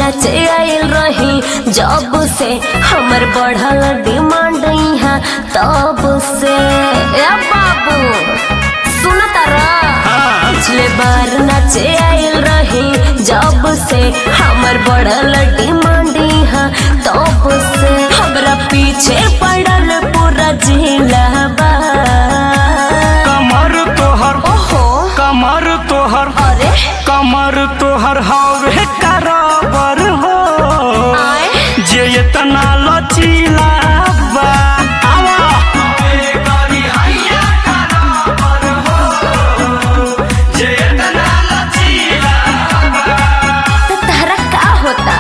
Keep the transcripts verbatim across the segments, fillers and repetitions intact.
नचे आइल रही जब से हमर बढ़ल डिमांड यहाँ तब से। ए बाबू सुनता रहा, पिछले बार नचे आइल रही जब से हमर बढ़ल डिमांड यहाँ तब से। हमरा पीछे पड़ल पूरा जिला बा। कमर तोहर ओहो कमर तोहर अरे कमर तोहर हवे कराबर हो आए जे इतना लचीला बा। तो तहरा का होता?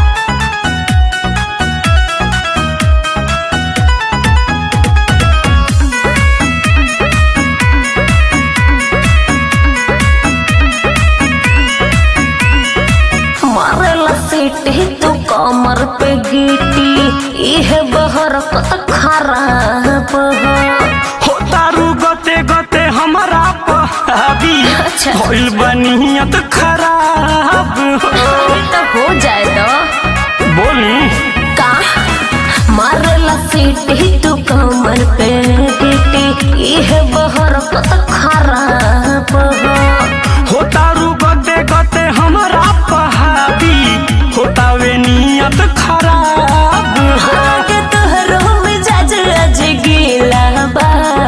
मारेला सीटी तू कमर पे गीटी, इह बहरकत खराब हो। हो तारू गते गते हमारा पहाबी अच्छा। होइल बनियत खराब हो। तो हो जाए तो बोली का मारेला सीटी तू कमर पे गीटी, इह बहरकत खराब हो। हो तारू गते गते हमारा पहाबी होतावे नियत खराब हो। आगे तोहरो मिजाज आज गीला बा।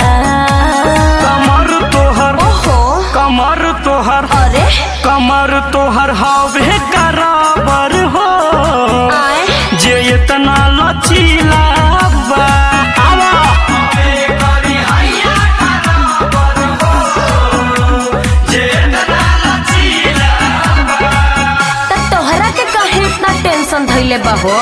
कमर तोहर ओहो कमर तोहर अरे कमर तोहर हवे कराबर हो आए जे इतना लचीला बा। त तोहरा के काहे इतना टेंशन धइले बा हो?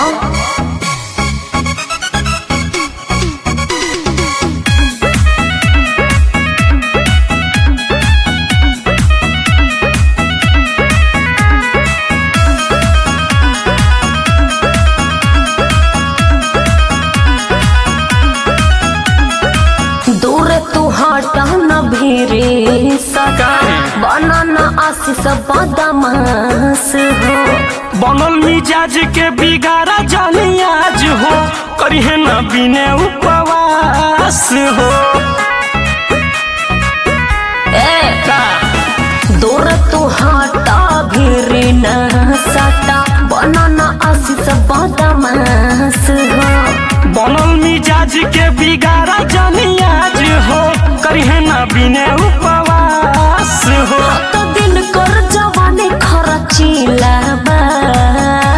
दूर तू हटा न भीरे सका, बनाना आशीष बदमाश हो। बनल मिजाज के बिगाड़ा जानी आज हो करिहे न बिने उपवास हो। ए का दूर तू हटा भीरे न सटा, बनाना आशीष बदमाश हो। बनल मिजाज के बिगाड़ा जानी आज हो करिहे न बिने उपवास हो। तो दिन कर जवानी खर्चीला बा।